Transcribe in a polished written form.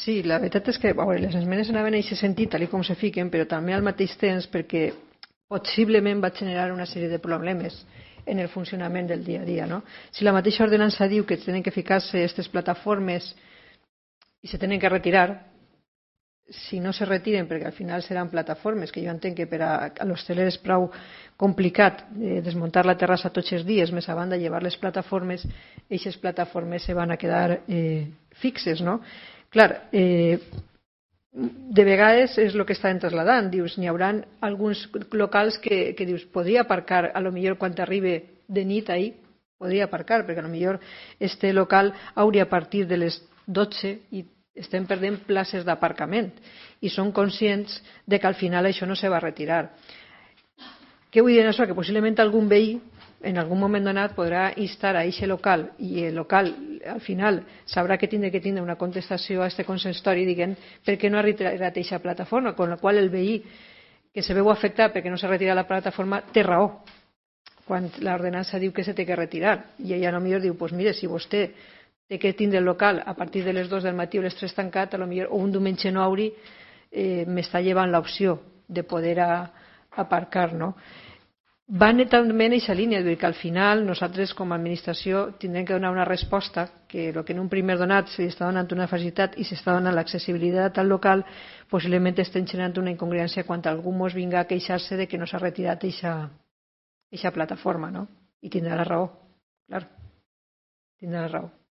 Sí, la veritat és que les esmenes anaven en aquest sentit, tal com se fiquen, però també al mateix temps perquè possiblement va generar una sèrie de problemes en el funcionament del dia a dia. No? Si la mateixa ordenança diu que tenen que ficar-se aquestes plataformes i se tenen que retirar, si no se retiren, perquè al final seran plataformes, que jo entenc que per a l'hosteler és prou complicat desmuntar la terrassa tots els dies, més a banda llevar les plataformes, aquestes plataformes se van a quedar fixes, no? Clar, de vegades és el que estaven trasladant, dius, n'hi haurà alguns locals que dius, podria aparcar, a lo millor quan arribi de nit ahir, podria aparcar, perquè a lo millor este local hauria a partir de les 12 i estem perdent places d'aparcament i són conscients de que al final això no se va retirar. Què vull dir en això? Que possiblement algun veí en algun moment donat podrà instar a aquest local i el local al final sabrà que tindrà una contestació a aquest consistori dient per què no ha retirat aquesta plataforma, amb la qual el veí que se veu afectat perquè no s'ha retirat la plataforma té raó quan l'ordenança diu que se té que retirar i ella potser diu, doncs mire, si vostè té que tindre el local a partir de les 2 del matí o les 3 tancat, o un diumenge no obri, m'està llevant l'opció de poder aparcar, no? Van també en aquesta línia, que al final nosaltres com a administració tindrem que donar una resposta que el que en un primer donat s'està donant una facilitat i s'està donant l'accessibilitat al local, possiblement estem generant una incongruència quan algú ens vinga a queixar-se de que no s'ha retirat aquesta plataforma, no? I tindrà la raó, clar, tindrà la raó.